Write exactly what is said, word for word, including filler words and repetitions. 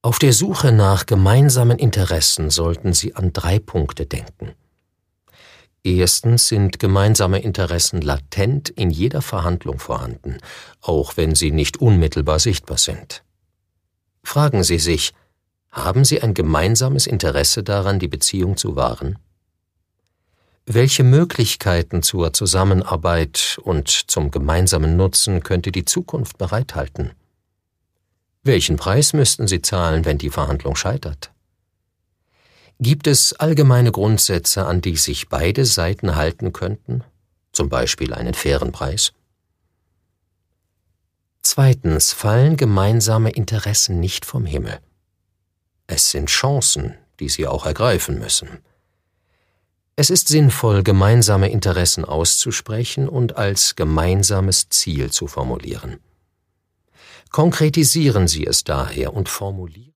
Auf der Suche nach gemeinsamen Interessen sollten Sie an drei Punkte denken. Erstens sind gemeinsame Interessen latent in jeder Verhandlung vorhanden, auch wenn sie nicht unmittelbar sichtbar sind. Fragen Sie sich, haben Sie ein gemeinsames Interesse daran, die Beziehung zu wahren? Welche Möglichkeiten zur Zusammenarbeit und zum gemeinsamen Nutzen könnte die Zukunft bereithalten? Welchen Preis müssten Sie zahlen, wenn die Verhandlung scheitert? Gibt es allgemeine Grundsätze, an die sich beide Seiten halten könnten, zum Beispiel einen fairen Preis? Zweitens fallen gemeinsame Interessen nicht vom Himmel. Es sind Chancen, die Sie auch ergreifen müssen. Es ist sinnvoll, gemeinsame Interessen auszusprechen und als gemeinsames Ziel zu formulieren. Konkretisieren Sie es daher und formulieren